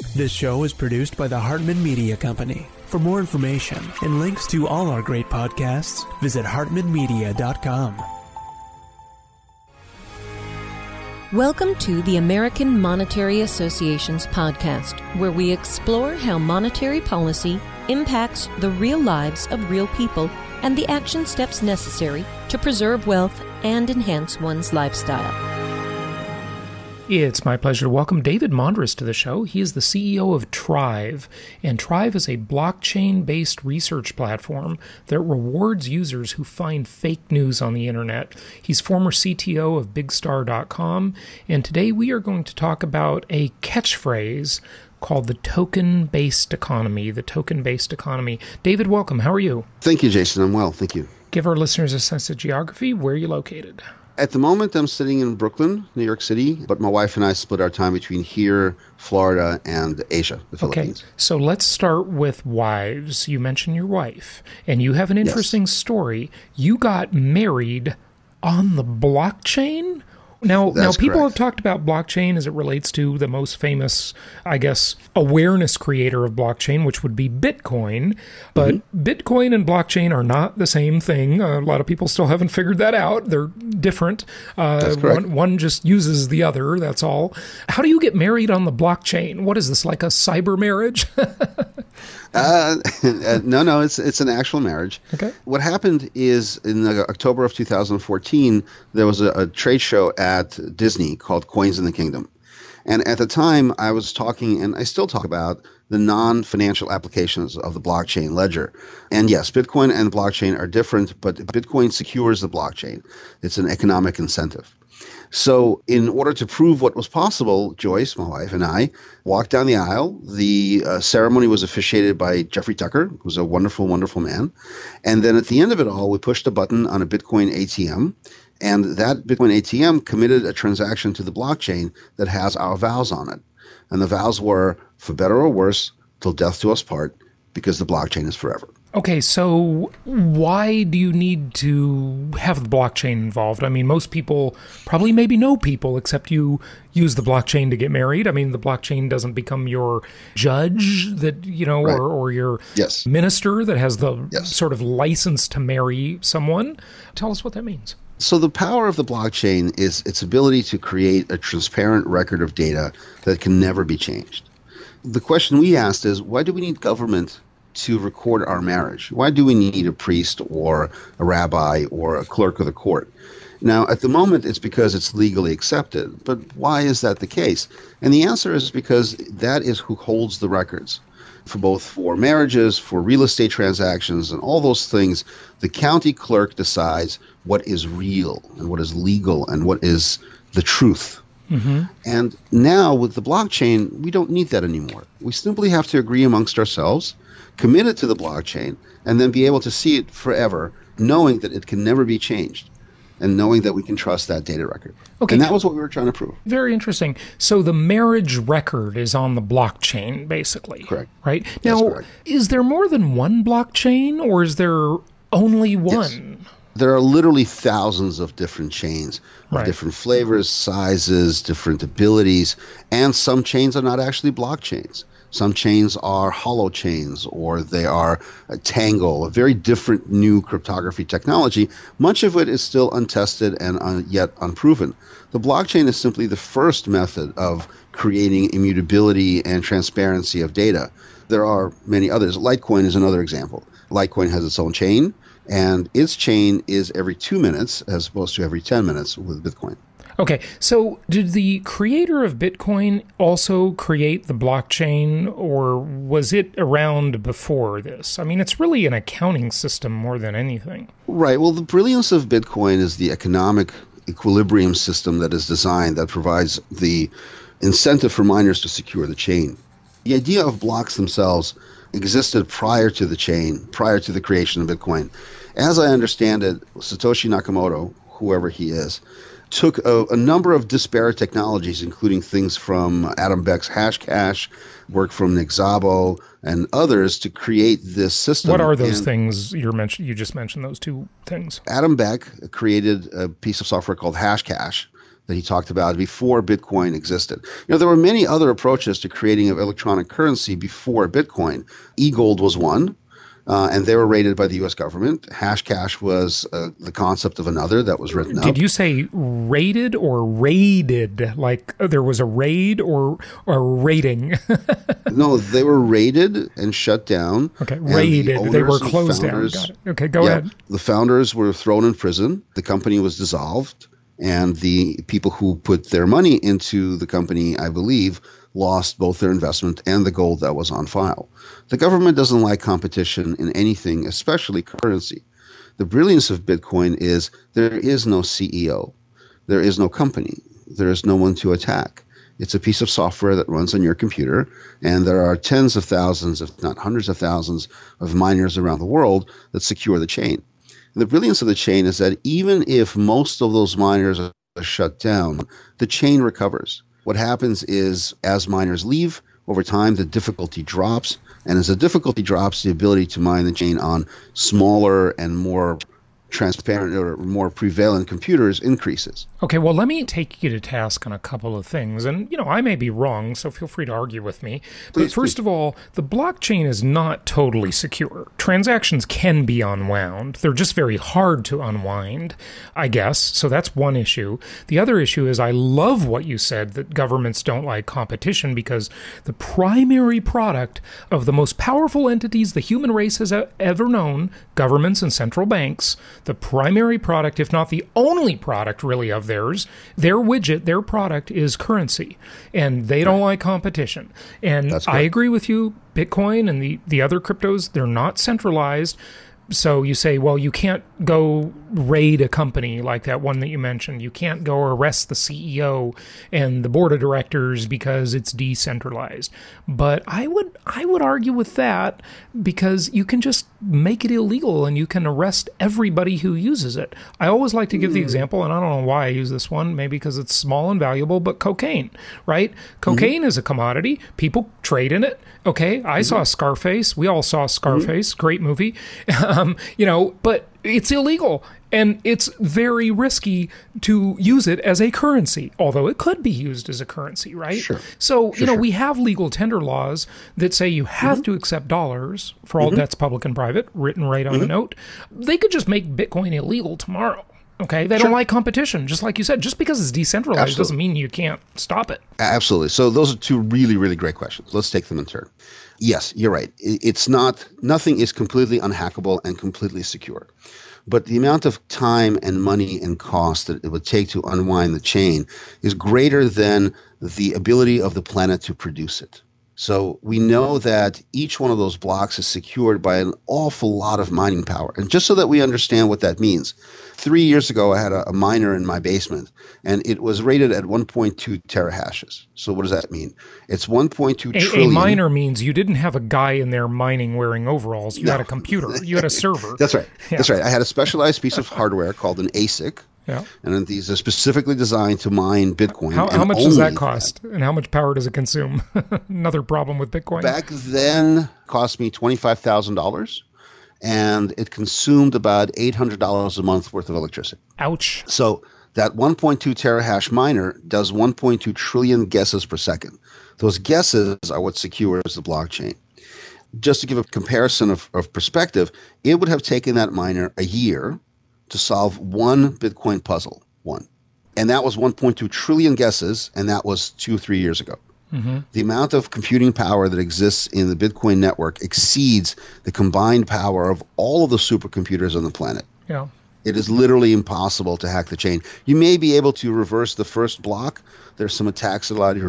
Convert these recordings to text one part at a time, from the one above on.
This show is produced by the Hartman Media Company. For more information and links to all our great podcasts, visit hartmanmedia.com. Welcome to the American Monetary Association's podcast, where we explore how monetary policy impacts the real lives of real people and the action steps necessary to preserve wealth and enhance one's lifestyle. It's my pleasure to welcome David Mondres to the show. He is the CEO of Trive, and Trive is a blockchain-based research platform that rewards users who find fake news on the internet. He's former CTO of BigStar.com, and today we are going to talk about a catchphrase called the token-based economy. The token-based economy. David, welcome. How are you? Thank you, Jason. I'm well. Thank you. Give our listeners a sense of geography. Where are you located? At the moment, I'm sitting in Brooklyn, New York City, but my wife and I split our time between here, Florida, and Asia, the Philippines. Okay, so let's start with wives. You mentioned your wife, and you have an interesting story. You got married on the blockchain? Now people correct. have talked about blockchain as it relates to the most famous, I guess, awareness creator of blockchain, which would be Bitcoin. But Bitcoin and blockchain are not the same thing. A lot of people still haven't figured that out. They're different. That's correct. One just uses the other, that's all. How do you get married on the blockchain? What is this, like a cyber marriage? No, it's an actual marriage. Okay. What happened is in October of 2014, there was a trade show at Disney called Coins in the Kingdom. And at the time, I was talking, and I still talk about, the non-financial applications of the blockchain ledger. And yes, Bitcoin and blockchain are different, but Bitcoin secures the blockchain. It's an economic incentive. So in order to prove what was possible, Joyce, my wife, and I walked down the aisle. The ceremony was officiated by Jeffrey Tucker, who was a wonderful, wonderful man. And then at the end of it all, we pushed a button on a Bitcoin ATM. And that Bitcoin ATM committed a transaction to the blockchain that has our vows on it. And the vows were, for better or worse, till death do us part, because the blockchain is forever. Okay, so why do you need to have the blockchain involved? I mean, most people probably maybe know people, except you use the blockchain to get married. I mean, the blockchain doesn't become your judge that, you know, Right. or your Yes. minister that has the Yes. sort of license to marry someone. Tell us what that means. So the power of the blockchain is its ability to create a transparent record of data that can never be changed. The question we asked is, why do we need government to record our marriage? Why do we need a priest or a rabbi or a clerk of the court? Now, at the moment, it's because it's legally accepted. But why is that the case? And the answer is because that is who holds the records. For marriages, for real estate transactions, and all those things, the county clerk decides what is real and what is legal and what is the truth. And now with the blockchain, we don't need that anymore. We simply have to agree amongst ourselves, commit it to the blockchain, and then be able to see it forever, knowing that it can never be changed, and knowing that we can trust that data record. Okay. And that was what we were trying to prove. Very interesting. So the marriage record is on the blockchain, basically. Correct. Right? That's Now, correct. is there more than one blockchain, or is there only one? Yes. There are literally thousands of different chains, of Right. different flavors, sizes, different abilities, and some chains are not actually blockchains. Some chains are hollow chains, or they are a Tangle, a very different new cryptography technology. Much of it is still untested and yet unproven. The blockchain is simply the first method of creating immutability and transparency of data. There are many others. Litecoin is another example. Litecoin has its own chain, and its chain is every 2 minutes as opposed to every 10 minutes with Bitcoin. Okay, so did the creator of Bitcoin also create the blockchain, or was it around before this? I mean, it's really an accounting system more than anything. Right. Well, the brilliance of Bitcoin is the economic equilibrium system that is designed that provides the incentive for miners to secure the chain. The idea of blocks themselves existed prior to the chain, prior to the creation of Bitcoin. As I understand it, Satoshi Nakamoto, whoever he is, took a number of disparate technologies, including things from Adam Beck's Hashcash, work from Nick Szabo, and others to create this system. What are those things you just mentioned, those two things? Adam Beck created a piece of software called Hashcash that he talked about before Bitcoin existed. There were many other approaches to creating an electronic currency before Bitcoin. eGold was one. And they were rated by the U.S. government. Hashcash was the concept of another that was written up. Did you say rated or raided? Like there was a raid or a rating? No, they were raided and shut down. Okay, raided. They were closed down. Got it. Okay, go ahead. The founders were thrown in prison. The company was dissolved. And the people who put their money into the company, I believe, lost both their investment and the gold that was on file. The government doesn't like competition in anything, especially currency. The brilliance of Bitcoin is there is no CEO. There is no company. There is no one to attack. It's a piece of software that runs on your computer, and there are tens of thousands, if not hundreds of thousands, of miners around the world that secure the chain. And the brilliance of the chain is that even if most of those miners are shut down, the chain recovers. What happens is, as miners leave, over time the difficulty drops, and as the difficulty drops, the ability to mine the chain on smaller and more transparent or more prevalent computers increases. Okay, well, let me take you to task on a couple of things. And, I may be wrong, so feel free to argue with me. But first of all, the blockchain is not totally secure. Transactions can be unwound. They're just very hard to unwind, I guess. So that's one issue. The other issue is I love what you said, that governments don't like competition, because the primary product of the most powerful entities the human race has ever known, governments and central banks, the primary product, if not the only product really of theirs, their widget, their product is currency. And they don't like competition. And I agree with you, Bitcoin and the other cryptos, they're not centralized. So you say, well, you can't go raid a company like that one that you mentioned. You can't go arrest the CEO and the board of directors because it's decentralized. But I would argue with that, because you can just make it illegal and you can arrest everybody who uses it. I always like to give the example, and I don't know why I use this one, maybe because it's small and valuable, but cocaine, right? Cocaine is a commodity. People trade in it. Okay, I saw Scarface. We all saw Scarface. Great movie. But it's illegal. And it's very risky to use it as a currency, although it could be used as a currency, right? Sure. So, we have legal tender laws that say you have to accept dollars for all debts, public and private, written right on a note. They could just make Bitcoin illegal tomorrow. Okay, they don't like competition, just like you said. Just because it's decentralized doesn't mean you can't stop it. Absolutely. So those are two really, really great questions. Let's take them in turn. Yes, you're right. Nothing is completely unhackable and completely secure. But the amount of time and money and cost that it would take to unwind the chain is greater than the ability of the planet to produce it. So we know that each one of those blocks is secured by an awful lot of mining power. And just so that we understand what that means, 3 years ago, I had a miner in my basement, and it was rated at 1.2 terahashes. So what does that mean? It's 1.2 trillion. A miner means you didn't have a guy in there mining wearing overalls. You had a computer. You had a server. That's right. Yeah. That's right. I had a specialized piece of hardware called an ASIC. Yeah. And these are specifically designed to mine Bitcoin. How much does that cost? And how much power does it consume? Another problem with Bitcoin. Back then, it cost me $25,000. And it consumed about $800 a month worth of electricity. Ouch. So that 1.2 terahash miner does 1.2 trillion guesses per second. Those guesses are what secures the blockchain. Just to give a comparison of perspective, it would have taken that miner a year to solve one Bitcoin puzzle, one. And that was 1.2 trillion guesses, and that was 2-3 years ago. The amount of computing power that exists in the Bitcoin network exceeds the combined power of all of the supercomputers on the planet. Yeah. It is literally impossible to hack the chain. You may be able to reverse the first block. There's some attacks that allow you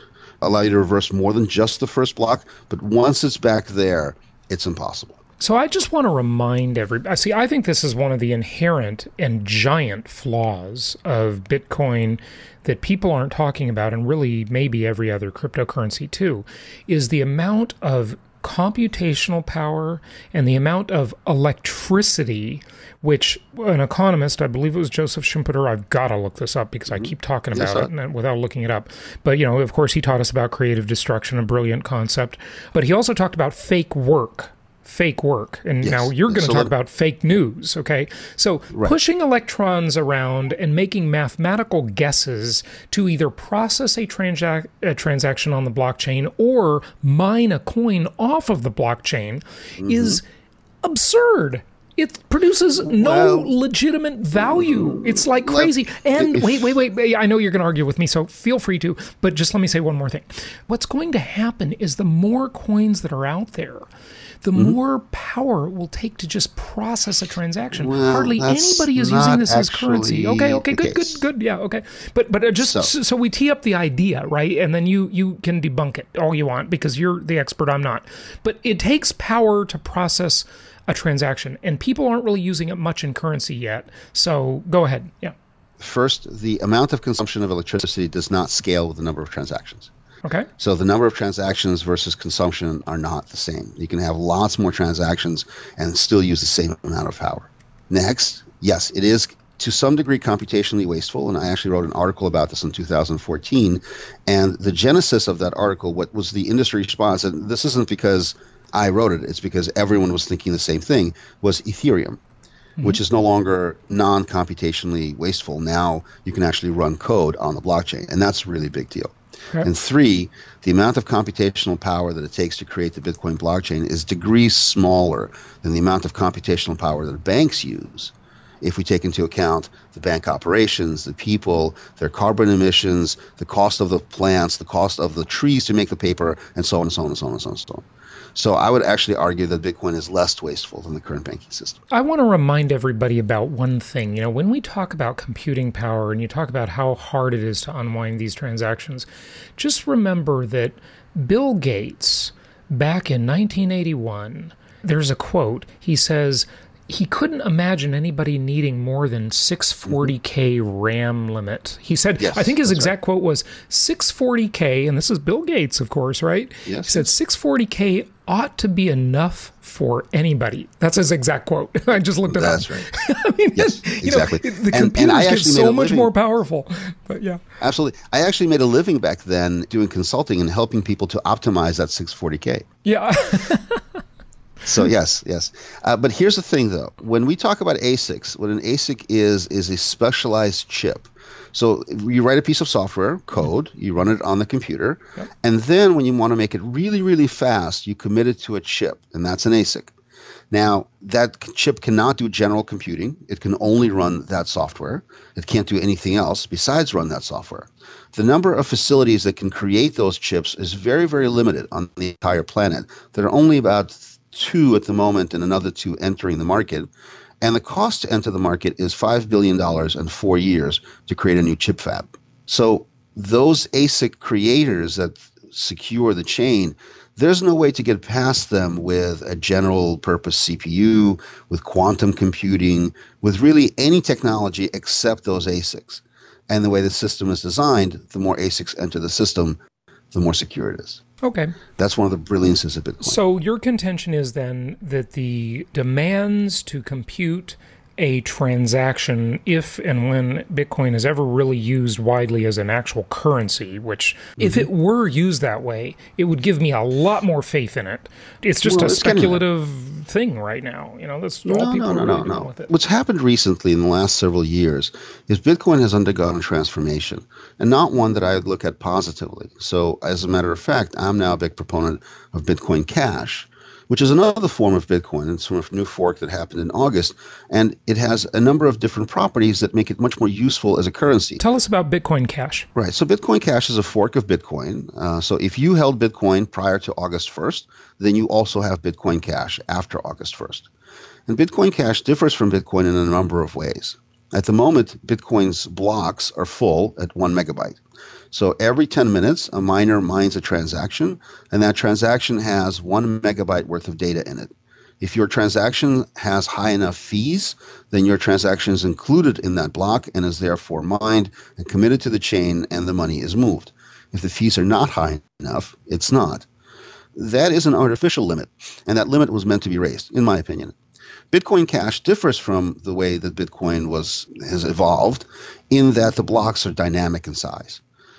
to reverse more than just the first block. But once it's back there, it's impossible. So I just want to remind everybody, see, I think this is one of the inherent and giant flaws of Bitcoin that people aren't talking about, and really maybe every other cryptocurrency too, is the amount of computational power and the amount of electricity, which an economist, I believe it was Joseph Schumpeter, I've got to look this up because I keep talking about it and without looking it up. But, of course, he taught us about creative destruction, a brilliant concept. But he also talked about fake work. fake work. And Yes. now you're going to So talk let- about fake news, okay? So pushing electrons around and making mathematical guesses to either process a transaction on the blockchain or mine a coin off of the blockchain is absurd. It produces no legitimate value. It's like crazy. And wait. I know you're going to argue with me, so feel free to. But just let me say one more thing. What's going to happen is the more coins that are out there, the more power it will take to just process a transaction. Well, Hardly that's anybody is not using this as currency. actually Okay, the case. good. Yeah, okay. But just so we tee up the idea, right? And then you can debunk it all you want because you're the expert, I'm not. But it takes power to process a transaction, and people aren't really using it much in currency yet. So go ahead. Yeah. First, the amount of consumption of electricity does not scale with the number of transactions. Okay. So the number of transactions versus consumption are not the same. You can have lots more transactions and still use the same amount of power. Next, yes, it is to some degree computationally wasteful, and I actually wrote an article about this in 2014. And the genesis of that article, what was the industry response, and this isn't because I wrote it, it's because everyone was thinking the same thing, was Ethereum, which is no longer non-computationally wasteful. Now you can actually run code on the blockchain, and that's a really big deal. Okay. And three, the amount of computational power that it takes to create the Bitcoin blockchain is degrees smaller than the amount of computational power that banks use. If we take into account the bank operations, the people, their carbon emissions, the cost of the plants, the cost of the trees to make the paper, and so on and so on and so on and so on and so on. So I would actually argue that Bitcoin is less wasteful than the current banking system. I want to remind everybody about one thing. You know, when we talk about computing power and you talk about how hard it is to unwind these transactions, just remember that Bill Gates, back in 1981, there's a quote. He says he couldn't imagine anybody needing more than 640K RAM limit. He said, Yes, I think his that's exact quote was 640K, and this is Bill Gates, of course, right? Yes. He said 640K ought to be enough for anybody. That's his exact quote. I just looked it up. That's right. I mean, Yes, exactly. The And computers I get actually so made a much living- more powerful. But yeah. Absolutely. I actually made a living back then doing consulting and helping people to optimize that 640K. Yeah. So yes. But here's the thing, though. When we talk about ASICs, what an ASIC is a specialized chip. So you write a piece of software, code, you run it on the computer, and then when you want to make it really, really fast, you commit it to a chip, and that's an ASIC. Now, that chip cannot do general computing. It can only run that software. It can't do anything else besides run that software. The number of facilities that can create those chips is very, very limited on the entire planet. There are only about 2 at the moment and another 2 entering the market. And the cost to enter the market is $5 billion in 4 years to create a new chip fab. So those ASIC creators that secure the chain, there's no way to get past them with a general purpose CPU, with quantum computing, with really any technology except those ASICs. And the way the system is designed, the more ASICs enter the system, the more secure it is. Okay. That's one of the brilliances of Bitcoin. So your contention is then that the demands to compute a transaction, if and when Bitcoin is ever really used widely as an actual currency, which if it were used that way, it would give me a lot more faith in it. It's just a speculative thing right now. You know, that's all people are really doing with it. What's happened recently in the last several years is Bitcoin has undergone a transformation, and not one that I would look at positively. So as a matter of fact, I'm now a big proponent of Bitcoin Cash, which is another form of Bitcoin. It's sort of a new fork that happened in August, and it has a number of different properties that make it much more useful as a currency. Tell us about Bitcoin Cash. Right. So Bitcoin Cash is a fork of Bitcoin. So if you held Bitcoin prior to August 1st, then you also have Bitcoin Cash after August 1st. And Bitcoin Cash differs from Bitcoin in a number of ways. At the moment, Bitcoin's blocks are full at 1 megabyte. So every 10 minutes, a miner mines a transaction, and that transaction has 1 megabyte worth of data in it. If your transaction has high enough fees, then your transaction is included in that block and is therefore mined and committed to the chain, and the money is moved. If the fees are not high enough, it's not. That is an artificial limit, and that limit was meant to be raised, in my opinion. Bitcoin Cash differs from the way that Bitcoin has evolved in that the blocks are dynamic in size.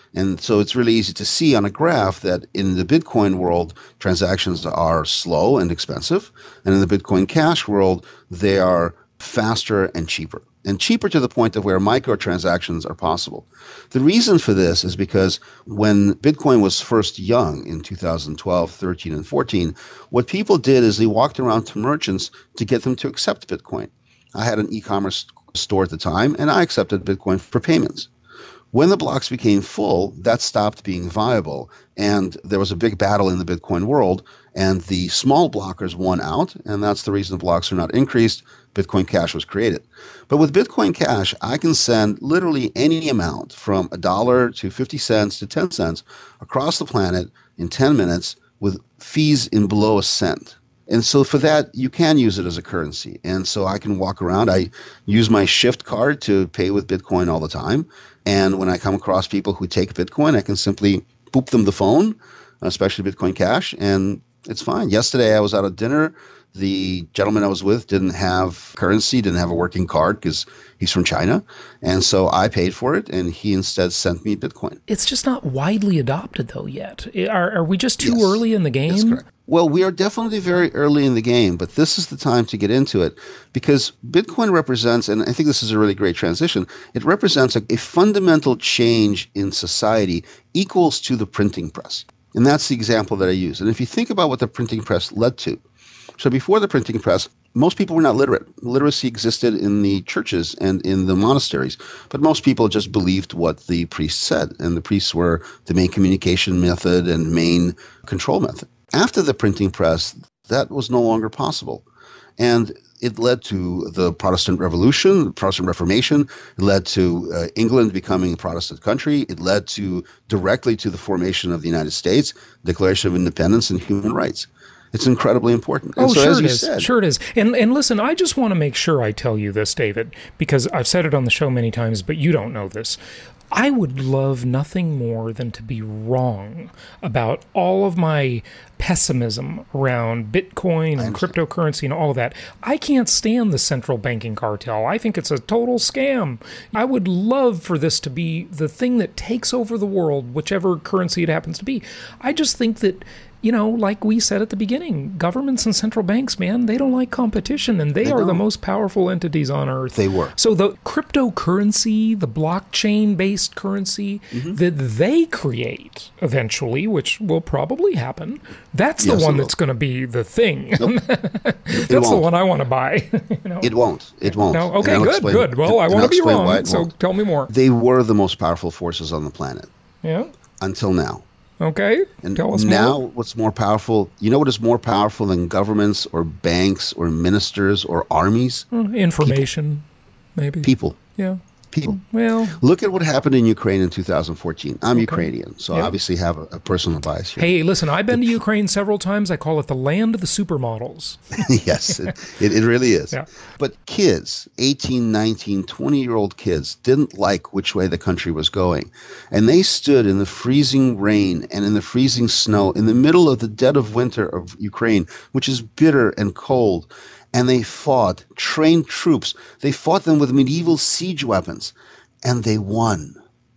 And so it's really easy to see on a graph that in the Bitcoin world, transactions are slow and expensive. And in the Bitcoin Cash world, they are faster and cheaper. And cheaper to the point of where microtransactions are possible. The reason for this is because when Bitcoin was first young in 2012, 13, and 14, what people did is they walked around to merchants to get them to accept Bitcoin. I had an e-commerce store at the time, and I accepted Bitcoin for payments. When the blocks became full, that stopped being viable, and there was a big battle in the Bitcoin world, and the small blockers won out, and that's the reason the blocks are not increased. Bitcoin Cash was created. But with Bitcoin Cash, I can send literally any amount from $1 to 50 cents to 10 cents across the planet in 10 minutes with fees in below a cent. And so for that, you can use it as a currency. And so I can walk around. I use my Shift card to pay with Bitcoin all the time. And when I come across people who take Bitcoin, I can simply boop them the phone, especially Bitcoin Cash, and it's fine. Yesterday, I was out at dinner. The gentleman I was with didn't have currency, didn't have a working card because he's from China. And so I paid for it, and he instead sent me Bitcoin. It's just not widely adopted, though, yet. Are we just too early in the game? That's correct. Well, we are definitely very early in the game, but this is the time to get into it because Bitcoin represents, and I think this is a really great transition, it represents a fundamental change in society equals to the printing press. And that's the example that I use. And if you think about what the printing press led to, so before the printing press, most people were not literate. Literacy existed in the churches and in the monasteries, but most people just believed what the priests said, and the priests were the main communication method and main control method. After the printing press, that was no longer possible. And it led to the Protestant Revolution, the Protestant Reformation. It led to England becoming a Protestant country. It led directly to the formation of the United States, Declaration of Independence, and human rights. It's incredibly important. And so, sure it is. Sure it is. And listen, I just want to make sure I tell you this, David, because I've said it on the show many times, but you don't know this. I would love nothing more than to be wrong about all of my pessimism around Bitcoin and cryptocurrency and all of that. I can't stand the central banking cartel. I think it's a total scam. I would love for this to be the thing that takes over the world, whichever currency it happens to be. I just think that, you know, like we said at the beginning, governments and central banks, man, they don't like competition, and they are the most powerful entities on earth. They were. So the cryptocurrency, the blockchain-based currency that they create eventually, which will probably happen, that's the one that's going to be the thing. Nope. That's the one I want to buy. You know? It won't. It won't. No? Okay, good. Well, I want to be wrong, so tell me more. They were the most powerful forces on the planet. Yeah. Until now. Okay, and tell us now more. What's more powerful? You know what is more powerful than governments or banks or ministers or armies? Information, maybe. People. Yeah. People. Well, look at what happened in Ukraine in 2014. I'm Ukrainian, so I obviously have a personal bias here. Hey, listen, I've been to Ukraine several times. I call it the land of the supermodels. Yes, it really is. Yeah. But kids, 18, 19, 20-year-old kids, didn't like which way the country was going. And they stood in the freezing rain and in the freezing snow in the middle of the dead of winter of Ukraine, which is bitter and cold. And they fought, trained troops. They fought them with medieval siege weapons, and they won.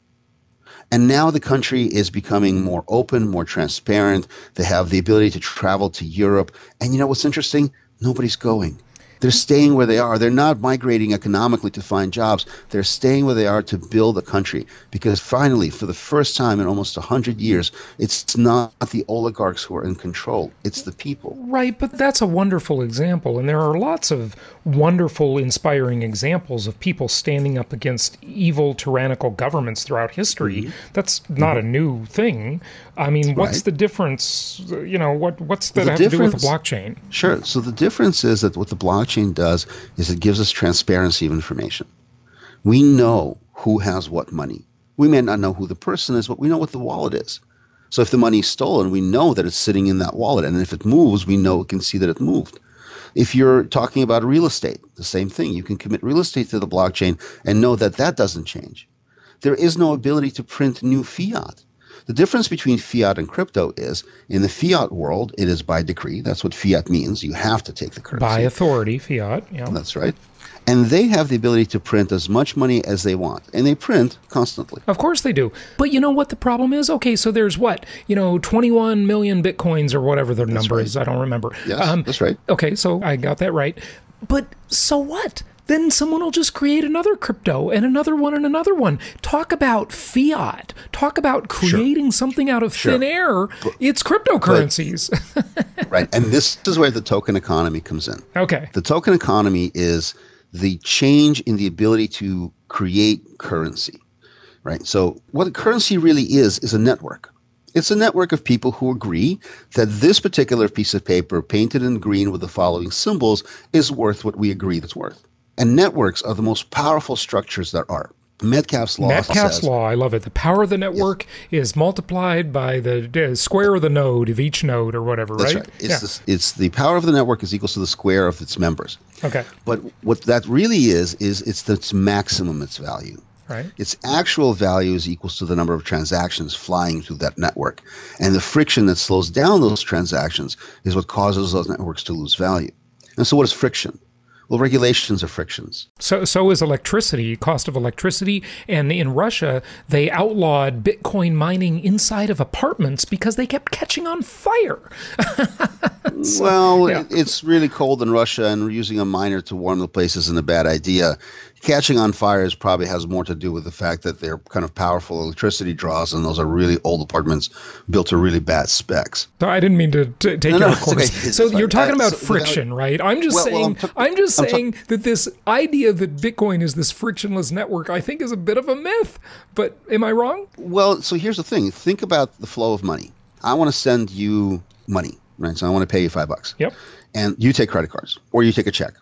And now the country is becoming more open, more transparent. They have the ability to travel to Europe. And you know what's interesting? Nobody's going. They're staying where they are. They're not migrating economically to find jobs. They're staying where they are to build a country. Because finally, for the first time in almost 100 years, it's not the oligarchs who are in control. It's the people. Right, but that's a wonderful example. And there are lots of wonderful, inspiring examples of people standing up against evil, tyrannical governments throughout history. That's not a new thing. I mean, what's the difference? You know, what's that have to do with the blockchain? Sure. So the difference is that what the blockchain does is it gives us transparency of information. We know who has what money. We may not know who the person is, but we know what the wallet is. So if the money is stolen, we know that it's sitting in that wallet. And if it moves, we can see that it moved. If you're talking about real estate, the same thing. You can commit real estate to the blockchain and know that that doesn't change. There is no ability to print new fiat. The difference between fiat and crypto is, in the fiat world, it is by decree. That's what fiat means. You have to take the currency. By authority, fiat. Yeah. That's right. And they have the ability to print as much money as they want. And they print constantly. Of course they do. But you know what the problem is? Okay, so there's 21 million Bitcoins or whatever the number is. I don't remember. Yes, that's right. Okay, so I got that right. But so what? Then someone will just create another crypto and another one and another one. Talk about fiat. Talk about creating something out of thin air. It's cryptocurrencies. Right. And this is where the token economy comes in. Okay. The token economy is the change in the ability to create currency. Right. So what a currency really is a network. It's a network of people who agree that this particular piece of paper painted in green with the following symbols is worth what we agree it's worth. And networks are the most powerful structures there are. Metcalfe's law Metcalfe's law, I love it. The power of the network is multiplied by the square of the node of each node or whatever, That's right? It's the power of the network is equal to the square of its members. Okay. But what that really is it's its maximum, its value. Right. Its actual value is equals to the number of transactions flying through that network. And the friction that slows down those transactions is what causes those networks to lose value. And so what is friction? Well, regulations are frictions. So is electricity, cost of electricity. And in Russia, they outlawed Bitcoin mining inside of apartments because they kept catching on fire. It's really cold in Russia, and using a miner to warm the place isn't a bad idea. Catching on fires probably has more to do with the fact that they're kind of powerful electricity draws, and those are really old apartments built to really bad specs. So I didn't mean to take your course. Okay. So you're talking about friction, right? I'm just saying that this idea that Bitcoin is this frictionless network, I think, is a bit of a myth. But am I wrong? Well, so here's the thing. Think about the flow of money. I want to send you money, right? So I want to pay you $5. Yep. And you take credit cards, or you take a check.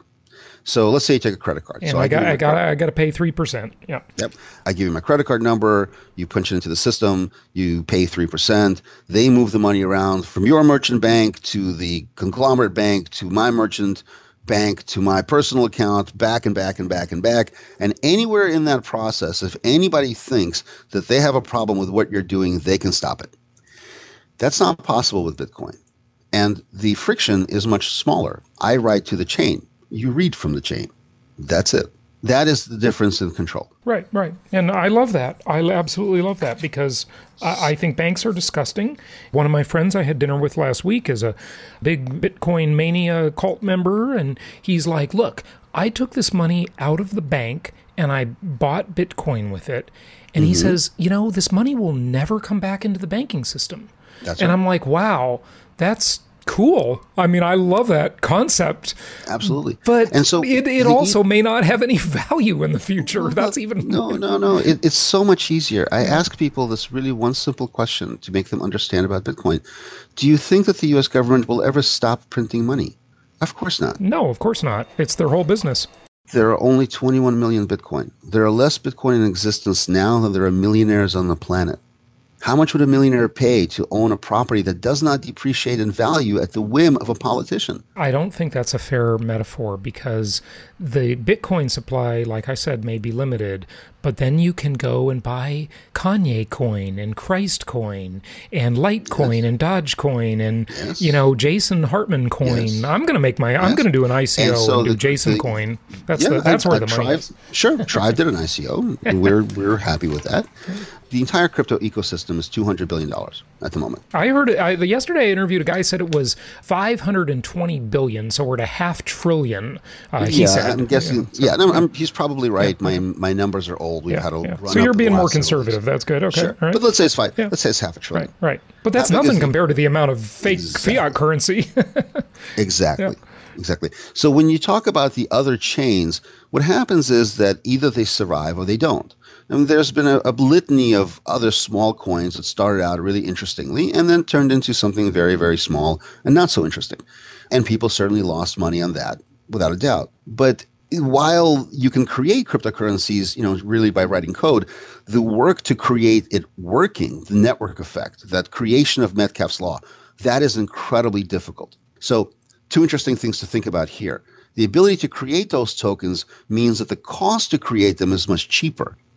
So let's say you take a credit card. And so I got to pay 3%. Yeah. Yep. I give you my credit card number. You punch it into the system. You pay 3%. They move the money around from your merchant bank to the conglomerate bank to my merchant bank to my personal account, back and back and back and back. And anywhere in that process, if anybody thinks that they have a problem with what you're doing, they can stop it. That's not possible with Bitcoin. And the friction is much smaller. I write to the chain. You read from the chain. That's it. That is the difference in control. Right. And I love that. I absolutely love that because I think banks are disgusting. One of my friends I had dinner with last week is a big Bitcoin mania cult member, and he's like, look, I took this money out of the bank and I bought Bitcoin with it. And he says, this money will never come back into the banking system. That's and right. I'm like, wow, that's cool. I mean, I love that concept. Absolutely. But and so it also may not have any value in the future. That's even... No. It's so much easier. I ask people this really one simple question to make them understand about Bitcoin. Do you think that the U.S. government will ever stop printing money? Of course not. No, of course not. It's their whole business. There are only 21 million Bitcoin. There are less Bitcoin in existence now than there are millionaires on the planet. How much would a millionaire pay to own a property that does not depreciate in value at the whim of a politician? I don't think that's a fair metaphor because the Bitcoin supply, like I said, may be limited, but then you can go and buy Kanye coin and Christ coin and Litecoin and Dogecoin and, Jason Hartman coin. Yes. I'm going to make I'm going to do an ICO and do Jason coin. That's where the money is. Sure. Tribe did an ICO. We're happy with that. The entire crypto ecosystem is $200 billion at the moment. I heard it. Yesterday I interviewed a guy who said it was $520 billion, so we're at $500 billion. He said. I'm guessing. He's probably right. My numbers are old. We've had to run. So you're being more conservative. That's good. Okay. Sure. Right. But let's say it's $5. Let's say it's $500 billion. Right. But that's nothing compared to the amount of fake fiat currency. Exactly. Yeah. Exactly. So when you talk about the other chains, what happens is that either they survive or they don't. And there's been a litany of other small coins that started out really interestingly and then turned into something very, very small and not so interesting. And people certainly lost money on that, without a doubt. But while you can create cryptocurrencies, really by writing code, the work to create it working, the network effect, that creation of Metcalfe's law, that is incredibly difficult. So two interesting things to think about here. The ability to create those tokens means that the cost to create them is much cheaper.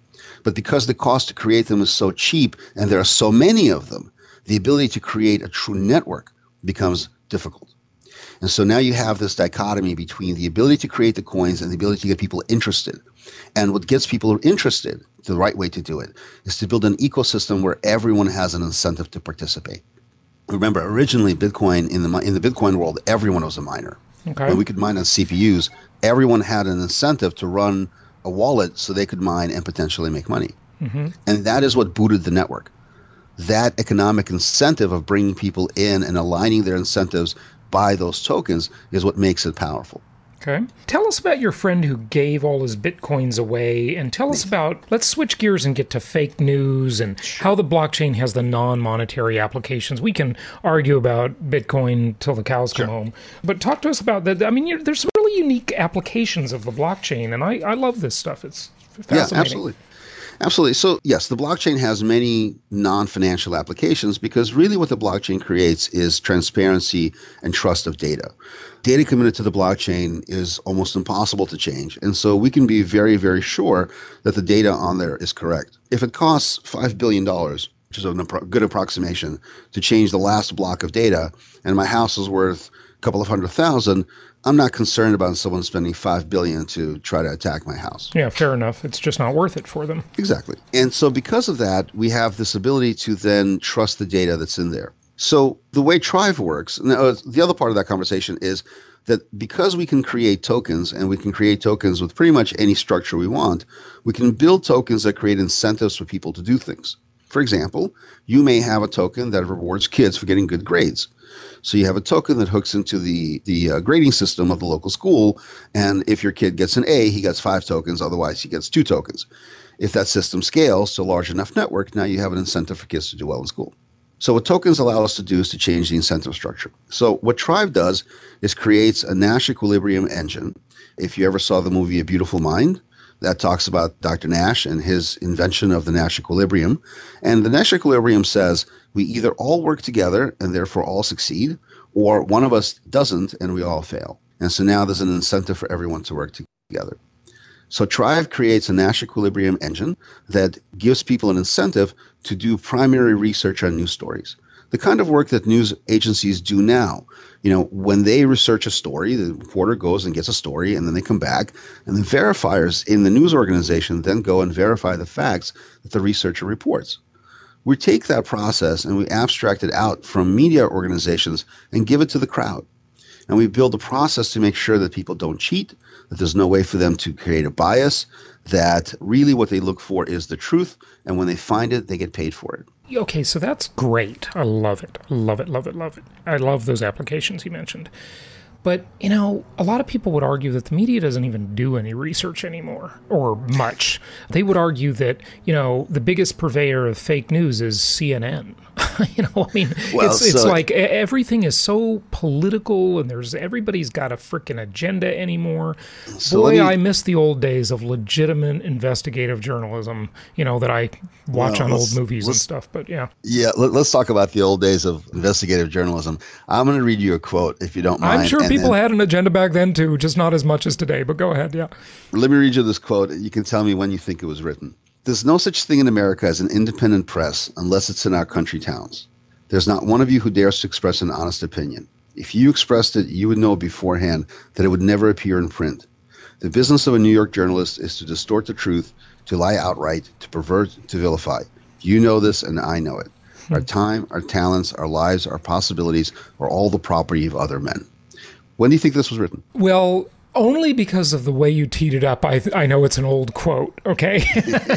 But because the cost to create them is so cheap and there are so many of them, the ability to create a true network becomes difficult. And so now you have this dichotomy between the ability to create the coins and the ability to get people interested. And what gets people interested, the right way to do it, is to build an ecosystem where everyone has an incentive to participate. Remember, originally Bitcoin, in the Bitcoin world, everyone was a miner. Okay. When we could mine on CPUs, everyone had an incentive to run a wallet so they could mine and potentially make money. Mm-hmm. And that is what booted the network. That economic incentive of bringing people in and aligning their incentives by those tokens is what makes it powerful. Okay. Tell us about your friend who gave all his Bitcoins away, and tell us about, let's switch gears and get to fake news and how the blockchain has the non-monetary applications. We can argue about Bitcoin till the cows come home, but talk to us about that. I mean, there's really unique applications of the blockchain, and I love this stuff. It's fascinating. Yeah, absolutely. Absolutely. So, yes, the blockchain has many non-financial applications because really what the blockchain creates is transparency and trust of data. Data committed to the blockchain is almost impossible to change. And so we can be very, very sure that the data on there is correct. If it costs $5 billion, which is a good approximation, to change the last block of data, and my house is worth a couple of $100,000, I'm not concerned about someone spending $5 billion to try to attack my house. Yeah, fair enough. It's just not worth it for them. Exactly. And so because of that, we have this ability to then trust the data that's in there. So the way Trive works, the other part of that conversation is that because we can create tokens, and we can create tokens with pretty much any structure we want, we can build tokens that create incentives for people to do things. For example, you may have a token that rewards kids for getting good grades. So you have a token that hooks into the grading system of the local school, and if your kid gets an A, he gets 5 tokens, otherwise he gets 2 tokens. If that system scales to a large enough network, now you have an incentive for kids to do well in school. So what tokens allow us to do is to change the incentive structure. So what Trive does is creates a Nash equilibrium engine. If you ever saw the movie A Beautiful Mind, that talks about Dr. Nash and his invention of the Nash equilibrium. And the Nash equilibrium says we either all work together and therefore all succeed, or one of us doesn't and we all fail. And so now there's an incentive for everyone to work together. So Trive creates a Nash equilibrium engine that gives people an incentive to do primary research on news stories. The kind of work that news agencies do now. You know, when they research a story, the reporter goes and gets a story, and then they come back, and the verifiers in the news organization then go and verify the facts that the researcher reports. We take that process and we abstract it out from media organizations and give it to the crowd. And we build a process to make sure that people don't cheat, that there's no way for them to create a bias, that really what they look for is the truth, and when they find it, they get paid for it. Okay, so that's great. I love it. Love it, love it, love it. I love those applications you mentioned. But, you know, a lot of people would argue that the media doesn't even do any research anymore, or much. They would argue that, you know, the biggest purveyor of fake news is CNN. You know, I mean, well, it's like everything is so political, and everybody's got a freaking agenda anymore. Boy, I miss the old days of legitimate investigative journalism, you know, that I watch on old movies and stuff. But yeah. Yeah, let's talk about the old days of investigative journalism. I'm going to read you a quote, if you don't mind. I'm sure people had an agenda back then too, just not as much as today, but go ahead, yeah. Let me read you this quote. You can tell me when you think it was written. There's no such thing in America as an independent press unless it's in our country towns. There's not one of you who dares to express an honest opinion. If you expressed it, you would know beforehand that it would never appear in print. The business of a New York journalist is to distort the truth, to lie outright, to pervert, to vilify. You know this and I know it. Our time, our talents, our lives, our possibilities are all the property of other men. When do you think this was written? Well, only because of the way you teed it up, I know it's an old quote, okay?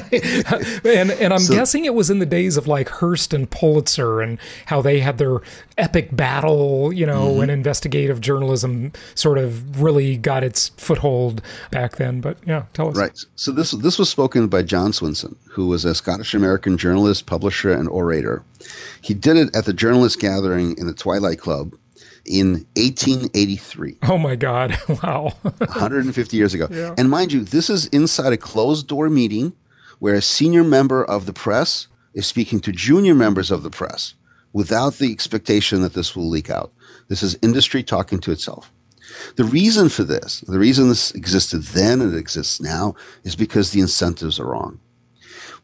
and I'm guessing it was in the days of like Hearst and Pulitzer and how they had their epic battle, you know, when investigative journalism sort of really got its foothold back then. But yeah, tell us. Right. So this was spoken by John Swinson, who was a Scottish-American journalist, publisher, and orator. He did it at the journalist gathering in the Twilight Club in 1883. Oh my God. Wow. 150 years ago. Yeah. And mind you, this is inside a closed door meeting where a senior member of the press is speaking to junior members of the press without the expectation that this will leak out. This is industry talking to itself. The reason for this, the reason this existed then and it exists now, is because the incentives are wrong.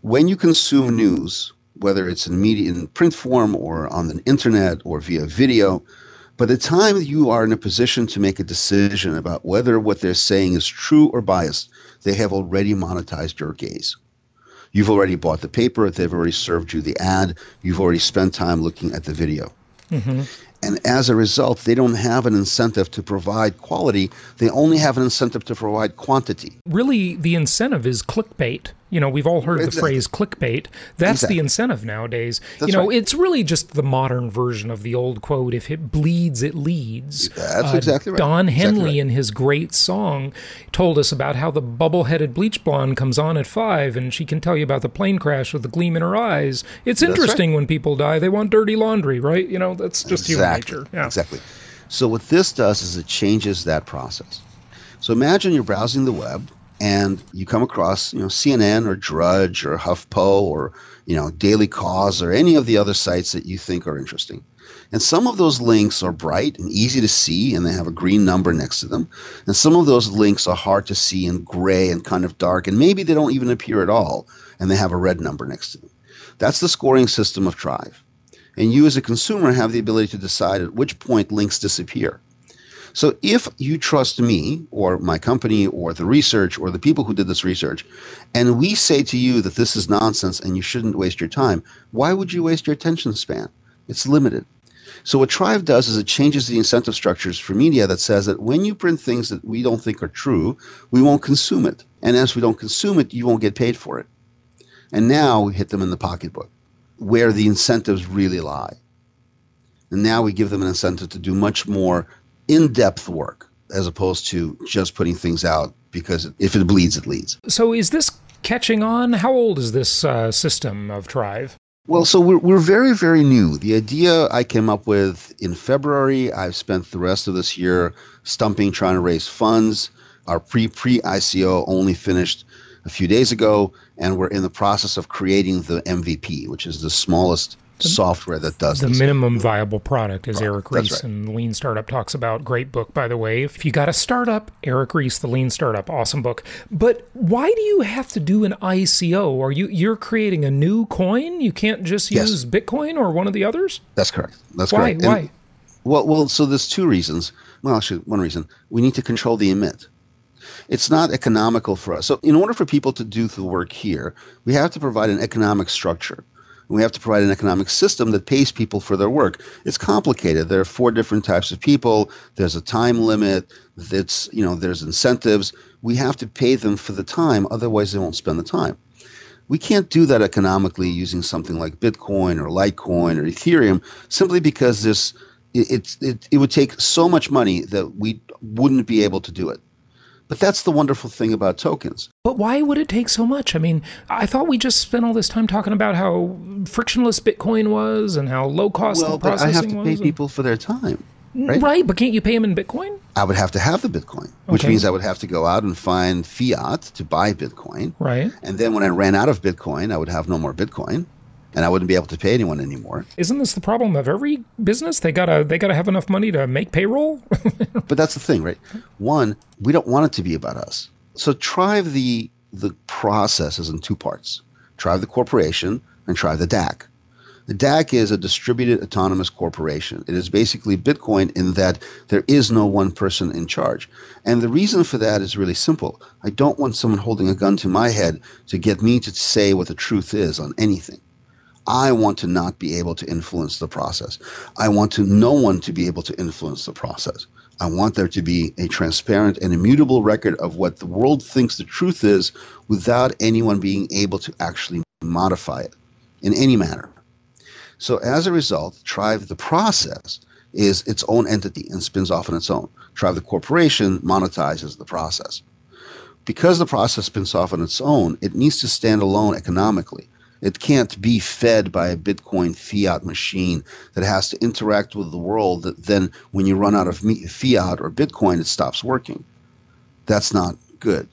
When you consume news, whether it's in media in print form or on the internet or via video, by the time you are in a position to make a decision about whether what they're saying is true or biased, they have already monetized your gaze. You've already bought the paper, they've already served you the ad, you've already spent time looking at the video. Mm-hmm. And as a result, they don't have an incentive to provide quality. They only have an incentive to provide quantity. Really, the incentive is clickbait. You know, we've all heard the phrase clickbait. That's the incentive nowadays. That's right. It's really just the modern version of the old quote, if it bleeds, it leads. That's exactly right. Don Henley, in his great song, told us about how the bubble-headed bleach blonde comes on at 5, and she can tell you about the plane crash with the gleam in her eyes. It's interesting when people die. They want dirty laundry, right? You know, that's just human nature. Yeah. Exactly. So what this does is it changes that process. So imagine you're browsing the web, and you come across, CNN or Drudge or HuffPo or, Daily Cause or any of the other sites that you think are interesting. And some of those links are bright and easy to see, and they have a green number next to them. And some of those links are hard to see and gray and kind of dark, and maybe they don't even appear at all, and they have a red number next to them. That's the scoring system of Trive. And you as a consumer have the ability to decide at which point links disappear. So if you trust me or my company or the research or the people who did this research, and we say to you that this is nonsense and you shouldn't waste your time, why would you waste your attention span? It's limited. So what Trive does is it changes the incentive structures for media that says that when you print things that we don't think are true, we won't consume it. And as we don't consume it, you won't get paid for it. And now we hit them in the pocketbook, where the incentives really lie. And now we give them an incentive to do much more in-depth work as opposed to just putting things out because if it bleeds, it leads. So is this catching on? How old is this system of Trive? Well, so we're very, very new. The idea I came up with in February. I've spent the rest of this year stumping, trying to raise funds. Our pre-ICO only finished a few days ago, and we're in the process of creating the MVP, which is the smallest software that does the this. Minimum viable product, as Eric Ries right. and Lean Startup talks about. Great book, by the way. If you got a startup, Eric Ries, The Lean Startup, awesome book. But why do you have to do an ICO? Are you're creating a new coin? You can't just use Bitcoin or one of the others? That's correct. That's why? correct. Why? Well, so there's two reasons. Well, actually, one reason. We need to control the emit. It's not economical for us. So in order for people to do the work here, we have to provide an economic structure. We have to provide an economic system that pays people for their work. It's complicated. There are 4 different types of people. There's a time limit. There's incentives. We have to pay them for the time. Otherwise, they won't spend the time. We can't do that economically using something like Bitcoin or Litecoin or Ethereum simply because it would take so much money that we wouldn't be able to do it. But that's the wonderful thing about tokens. But why would it take so much? I mean, I thought we just spent all this time talking about how frictionless Bitcoin was and how low cost the processing was. Well, I have to pay people for their time. Right, but can't you pay them in Bitcoin? I would have to have the Bitcoin, which means I would have to go out and find fiat to buy Bitcoin. Right. And then when I ran out of Bitcoin, I would have no more Bitcoin. And I wouldn't be able to pay anyone anymore. Isn't this the problem of every business? They gotta have enough money to make payroll? But that's the thing, right? One, we don't want it to be about us. So Trive the process is in 2 parts. Trive the corporation and Trive the DAC. The DAC is a distributed autonomous corporation. It is basically Bitcoin in that there is no one person in charge. And the reason for that is really simple. I don't want someone holding a gun to my head to get me to say what the truth is on anything. I want to not be able to influence the process. I want no one to be able to influence the process. I want there to be a transparent and immutable record of what the world thinks the truth is without anyone being able to actually modify it in any manner. So as a result, Trive, the process, is its own entity and spins off on its own. Trive, the corporation, monetizes the process. Because the process spins off on its own, it needs to stand alone economically. It can't be fed by a Bitcoin fiat machine that has to interact with the world that then when you run out of fiat or Bitcoin, it stops working. That's not good.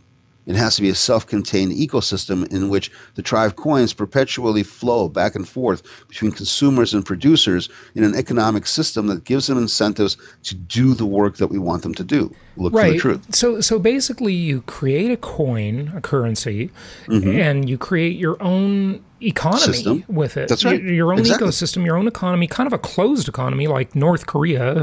It has to be a self-contained ecosystem in which the Tribe coins perpetually flow back and forth between consumers and producers in an economic system that gives them incentives to do the work that we want them to do. Look for the truth. So basically you create a coin, a currency, and you create your own economy system with it. That's right. Your own Exactly. ecosystem, your own economy, kind of a closed economy, like North Korea,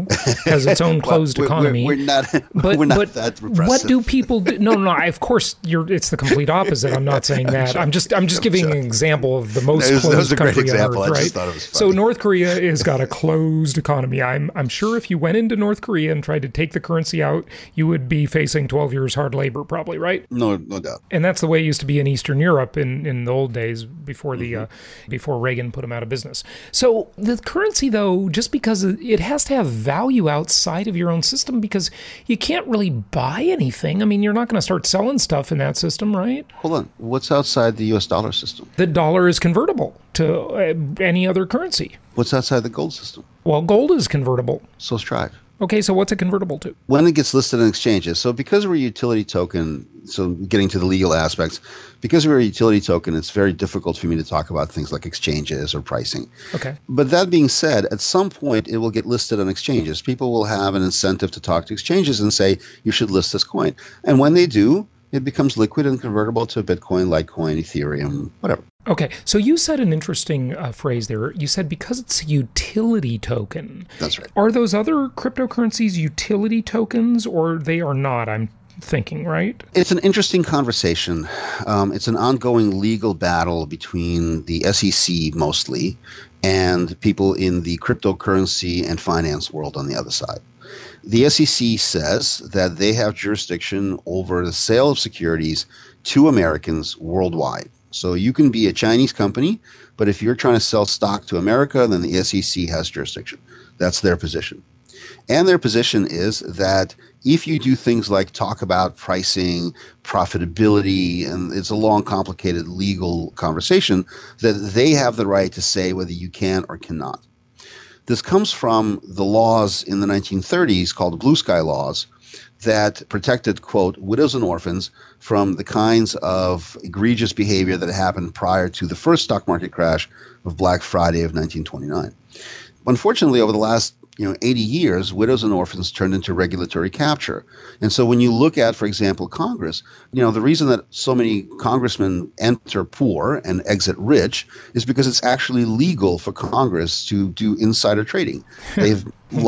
has its own closed economy. We're not But that repressive. what do people do? No. Of course, it's the complete opposite. I'm not saying that. I'm just giving an example of the most That was closed a great country on example. Earth, I right? just thought it was So funny. North Korea has got a closed economy. I'm sure if you went into North Korea and tried to take the currency out, you would be facing 12 years hard labor, probably, right? No doubt. And that's the way it used to be in Eastern Europe in the old days before before Reagan put him out of business. So the currency, though, just because it has to have value outside of your own system, because you can't really buy anything. I mean, you're not going to start selling stuff in that system, right? Hold on. What's outside the U.S. dollar system? The dollar is convertible to any other currency. What's outside the gold system? Well, gold is convertible. So's Tribe. Okay, so what's it convertible to? When it gets listed in exchanges, so because we're a utility token, so getting to the legal aspects, because we're a utility token, it's very difficult for me to talk about things like exchanges or pricing. Okay. But that being said, at some point it will get listed on exchanges. People will have an incentive to talk to exchanges and say, you should list this coin. And when they do, it becomes liquid and convertible to Bitcoin, Litecoin, Ethereum, whatever. Okay, so you said an interesting phrase there. You said because it's a utility token. That's right. Are those other cryptocurrencies utility tokens, or they are not? I'm thinking, right? It's an interesting conversation. It's an ongoing legal battle between the SEC mostly and people in the cryptocurrency and finance world on the other side. The SEC says that they have jurisdiction over the sale of securities to Americans worldwide. So you can be a Chinese company, but if you're trying to sell stock to America, then the SEC has jurisdiction. That's their position. And their position is that if you do things like talk about pricing, profitability, and it's a long, complicated legal conversation, that they have the right to say whether you can or cannot. This comes from the laws in the 1930s called Blue Sky laws that protected, quote, widows and orphans from the kinds of egregious behavior that happened prior to the first stock market crash of Black Friday of 1929. Unfortunately, over the last 80 years, widows and orphans turned into regulatory capture. And so when you look at, for example, Congress, the reason that so many congressmen enter poor and exit rich is because it's actually legal for Congress to do insider trading. They've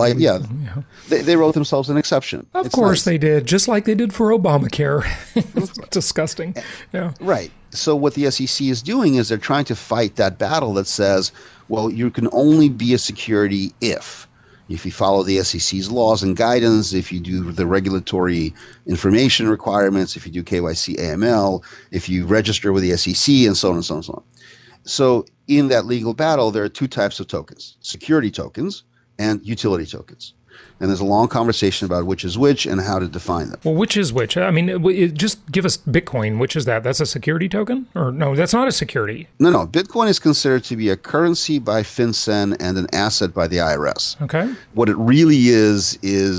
they wrote themselves an exception. Of course they did, just like they did for Obamacare. It's disgusting. Yeah. Right. So what the SEC is doing is they're trying to fight that battle that says, well, you can only be a security if you follow the SEC's laws and guidance, if you do the regulatory information requirements, if you do KYC AML, if you register with the SEC, and so on and so on and so on. So in that legal battle, there are two types of tokens: security tokens and utility tokens. And there's a long conversation about which is which and how to define them. Well, which is which? I mean, just give us Bitcoin. Which is that? That's a security token? Or no, that's not a security. No. Bitcoin is considered to be a currency by FinCEN and an asset by the IRS. Okay. What it really is,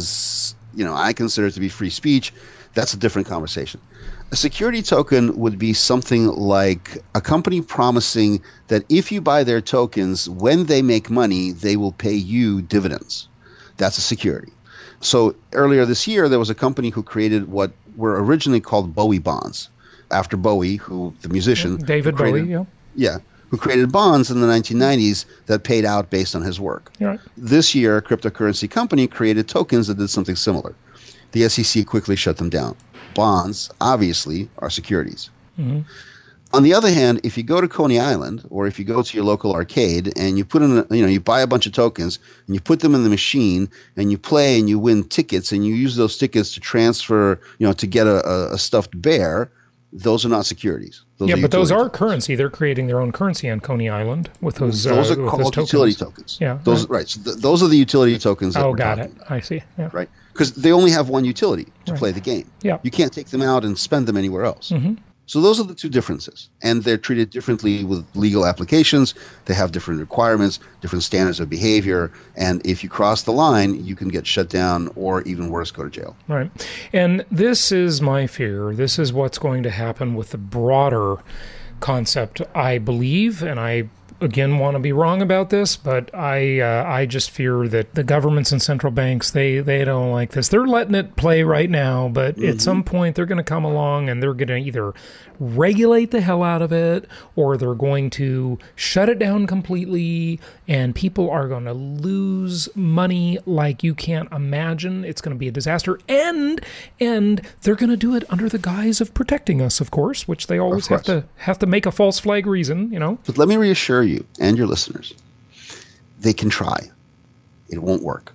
I consider it to be free speech. That's a different conversation. A security token would be something like a company promising that if you buy their tokens, when they make money, they will pay you dividends. That's a security. So earlier this year, there was a company who created what were originally called Bowie bonds, after Bowie, the musician. David Bowie, yeah. Yeah, who created bonds in the 1990s that paid out based on his work. Right. This year, a cryptocurrency company created tokens that did something similar. The SEC quickly shut them down. Bonds, obviously, are securities. Mm-hmm. On the other hand, if you go to Coney Island or if you go to your local arcade and you put in, you buy a bunch of tokens and you put them in the machine and you play and you win tickets and you use those tickets to transfer, to get a stuffed bear, those are not securities. But those are currency. They're creating their own currency on Coney Island with those. Those are called utility tokens. Yeah. Those right. So those are the utility tokens. That we're got talking it. I see. Yeah. Right. Because they only have one utility to play the game. Yeah. You can't take them out and spend them anywhere else. Mm-hmm. So those are the two differences. And they're treated differently with legal applications. They have different requirements, different standards of behavior. And if you cross the line, you can get shut down or even worse, go to jail. Right. And this is my fear. This is what's going to happen with the broader concept, I believe, and I again want to be wrong about this, but I just fear that the governments and central banks, they don't like this. They're letting it play right now, but at some point they're going to come along and they're going to either regulate the hell out of it or they're going to shut it down completely, and people are going to lose money like you can't imagine. It's going to be a disaster, and they're going to do it under the guise of protecting us, of course, which they always have to make a false flag reason, you know. But let me reassure you and your listeners, they can try. It won't work.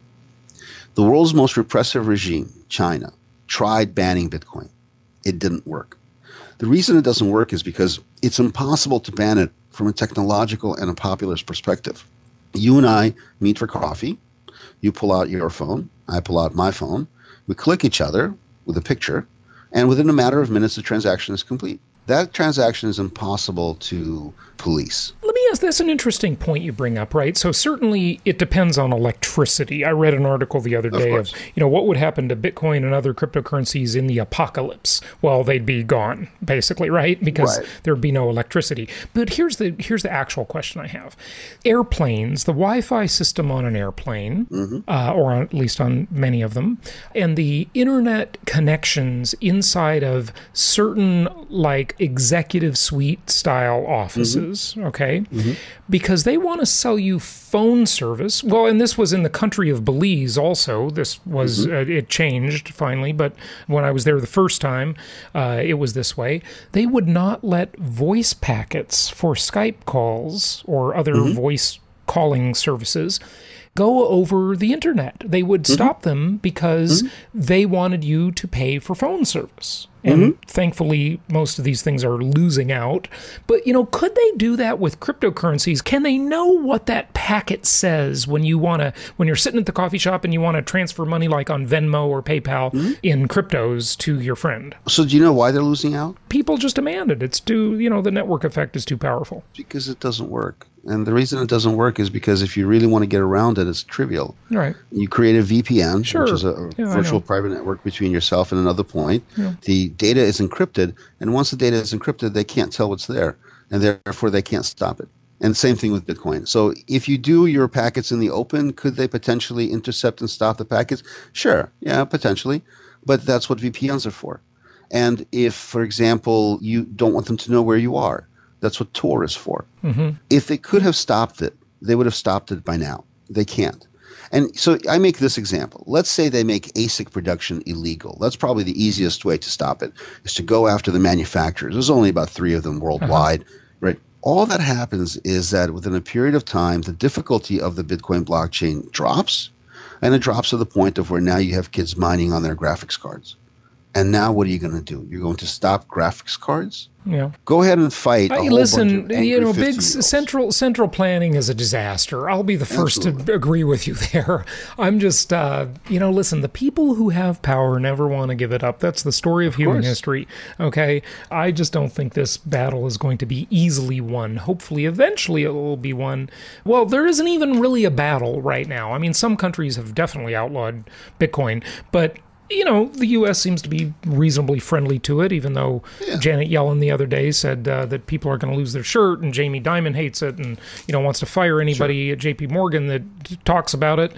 The world's most repressive regime, China, tried banning Bitcoin. It didn't work. The reason it doesn't work is because it's impossible to ban it from a technological and a populist perspective. You and I meet for coffee. You pull out your phone. I pull out my phone. We click each other with a picture, and within a matter of minutes, the transaction is complete. That transaction is impossible to police. Let me ask, that's an interesting point you bring up, right? So certainly it depends on electricity. I read an article the other day of what would happen to Bitcoin and other cryptocurrencies in the apocalypse. Well, they'd be gone, basically, right? Because there'd be no electricity. But here's the actual question I have. Airplanes, the Wi-Fi system on an airplane, or at least on many of them, and the internet connections inside of certain, like, executive suite style offices, okay? Because they want to sell you phone service. Well, and this was in the country of Belize also. This was, it changed finally, but when I was there the first time, it was this way. They would not let voice packets for Skype calls or other voice calling services go over the internet. They would stop them because they wanted you to pay for phone service. And thankfully, most of these things are losing out. But, could they do that with cryptocurrencies? Can they know what that packet says when you're sitting at the coffee shop and you want to transfer money like on Venmo or PayPal in cryptos to your friend? So do you know why they're losing out? People just demand it. It's too, the network effect is too powerful. Because it doesn't work. And the reason it doesn't work is because if you really want to get around it, it's trivial. Right. You create a VPN, which is a virtual private network between yourself and another point. Yeah. The data is encrypted, and once the data is encrypted, they can't tell what's there, and therefore they can't stop it. And same thing with Bitcoin. So if you do your packets in the open, could they potentially intercept and stop the packets? Sure. Yeah, potentially. But that's what VPNs are for. And if, for example, you don't want them to know where you are, that's what Tor is for. If they could have stopped it, they would have stopped it by now. They can't. And so I make this example. Let's say they make ASIC production illegal. That's probably the easiest way to stop it, is to go after the manufacturers. There's only about 3 of them worldwide, right? All that happens is that within a period of time, the difficulty of the Bitcoin blockchain drops, and it drops to the point of where now you have kids mining on their graphics cards. And now what are you going to do? You're going to stop graphics cards? Yeah. Go ahead and fight a whole bunch of angry big 15-year-olds. central planning is a disaster. I'll be the first to agree with you there. I'm just, listen, the people who have power never want to give it up. That's the story of human history. Okay. I just don't think this battle is going to be easily won. Hopefully, eventually it will be won. Well, there isn't even really a battle right now. I mean, some countries have definitely outlawed Bitcoin, but the U.S. seems to be reasonably friendly to it, even though Janet Yellen the other day said that people are going to lose their shirt, and Jamie Dimon hates it and, wants to fire anybody at J.P. Morgan that talks about it,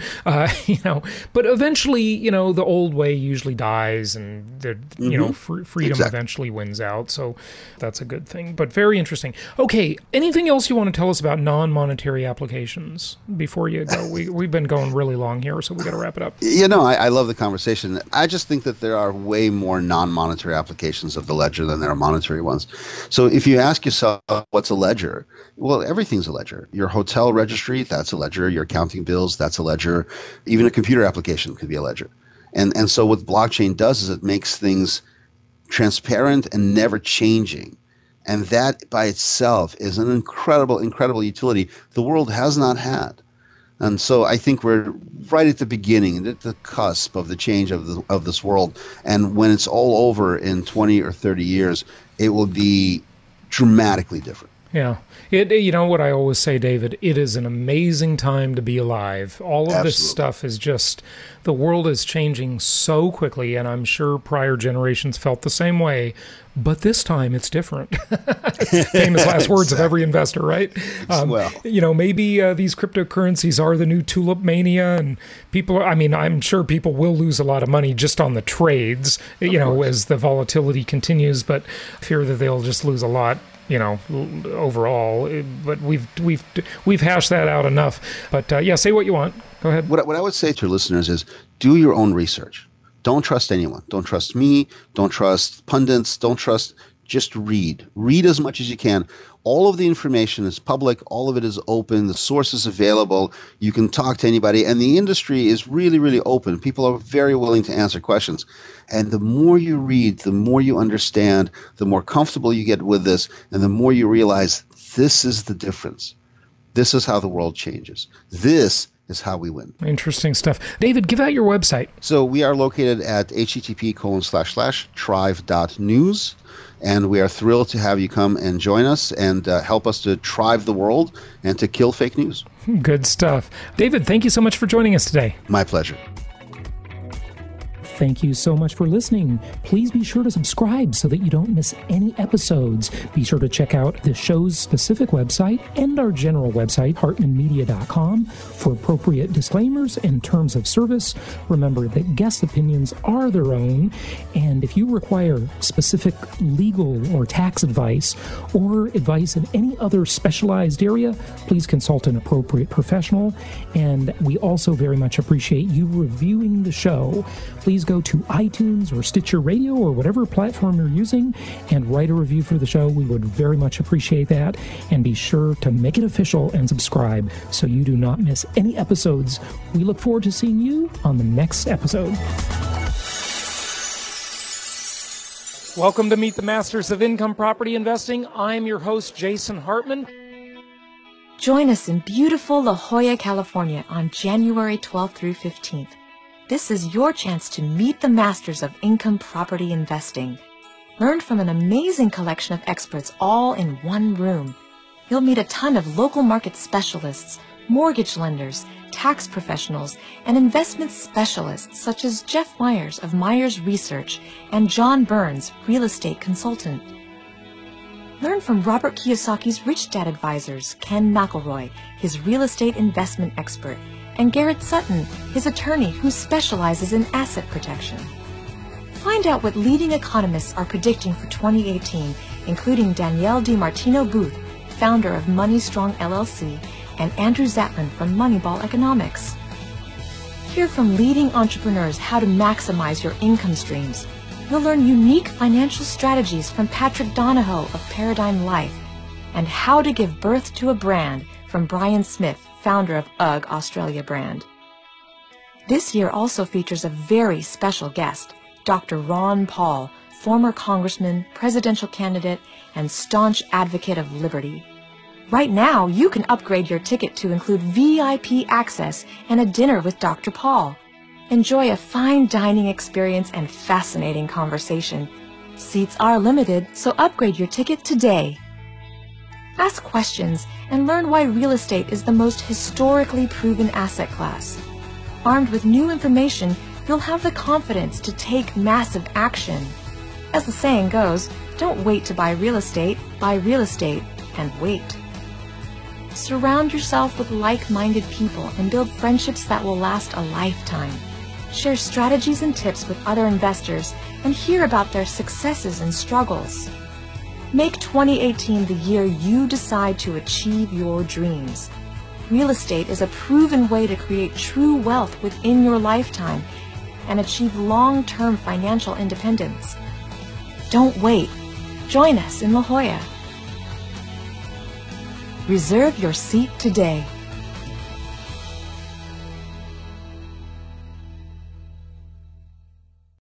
But eventually, the old way usually dies, and, freedom eventually wins out. So that's a good thing, but very interesting. Okay, anything else you want to tell us about non-monetary applications before you go? We've been going really long here, so we got to wrap it up. I love the conversation. I just think that there are way more non-monetary applications of the ledger than there are monetary ones. So if you ask yourself, what's a ledger? Well, everything's a ledger. Your hotel registry, that's a ledger. Your accounting bills, that's a ledger. Even a computer application could be a ledger. And so what blockchain does is it makes things transparent and never changing. And that by itself is an incredible, incredible utility the world has not had. And so I think we're right at the beginning, at the cusp of the change of this world. And when it's all over in 20 or 30 years, it will be dramatically different. Yeah. You know what I always say, David, it is an amazing time to be alive. All of this stuff is just, the world is changing so quickly, and I'm sure prior generations felt the same way, but this time it's different. Famous last words of every investor, right? Maybe these cryptocurrencies are the new tulip mania, and I'm sure people will lose a lot of money just on the trades, as the volatility continues, but I fear that they'll just lose a lot overall, but we've hashed that out enough. But say what you want. Go ahead. What I would say to your listeners is do your own research. Don't trust anyone. Don't trust me. Don't trust pundits. Just read. Read as much as you can. All of the information is public. All of it is open. The source is available. You can talk to anybody. And the industry is really, really open. People are very willing to answer questions. And the more you read, the more you understand, the more comfortable you get with this, and the more you realize this is the difference. This is how the world changes. This is how we win. Interesting stuff. David, give out your website. So we are located at http://trive.news. And we are thrilled to have you come and join us and help us to thrive the world and to kill fake news. Good stuff. David, thank you so much for joining us today. My pleasure. Thank you so much for listening. Please be sure to subscribe so that you don't miss any episodes. Be sure to check out the show's specific website and our general website, hartmanmedia.com, for appropriate disclaimers and terms of service. Remember that guest opinions are their own, and if you require specific legal or tax advice or advice in any other specialized area, please consult an appropriate professional. And we also very much appreciate you reviewing the show. Please go to iTunes or Stitcher Radio or whatever platform you're using and write a review for the show. We would very much appreciate that. And be sure to make it official and subscribe so you do not miss any episodes. We look forward to seeing you on the next episode. Welcome to Meet the Masters of Income Property Investing. I'm your host, Jason Hartman. Join us in beautiful La Jolla, California on January 12th through 15th. This is your chance to meet the masters of income property investing. Learn from an amazing collection of experts all in one room. You'll meet a ton of local market specialists, mortgage lenders, tax professionals, and investment specialists such as Jeff Myers of Myers Research and John Burns, real estate consultant. Learn from Robert Kiyosaki's Rich Dad advisors, Ken McElroy, his real estate investment expert, and Garrett Sutton, his attorney who specializes in asset protection. Find out what leading economists are predicting for 2018, including Danielle DiMartino Booth, founder of Money Strong LLC, and Andrew Zatlin from Moneyball Economics. Hear from leading entrepreneurs how to maximize your income streams. You'll learn unique financial strategies from Patrick Donahoe of Paradigm Life, and how to give birth to a brand from Brian Smith, founder of UGG Australia brand. This year also features a very special guest, Dr. Ron Paul, former congressman, presidential candidate, and staunch advocate of liberty. Right now, you can upgrade your ticket to include VIP access and a dinner with Dr. Paul. Enjoy a fine dining experience and fascinating conversation. Seats are limited, so upgrade your ticket today. Ask questions and learn why real estate is the most historically proven asset class. Armed with new information, you'll have the confidence to take massive action. As the saying goes, don't wait to buy real estate and wait. Surround yourself with like-minded people and build friendships that will last a lifetime. Share strategies and tips with other investors and hear about their successes and struggles. Make 2018 the year you decide to achieve your dreams. Real estate is a proven way to create true wealth within your lifetime and achieve long-term financial independence. Don't wait. Join us in La Jolla. Reserve your seat today.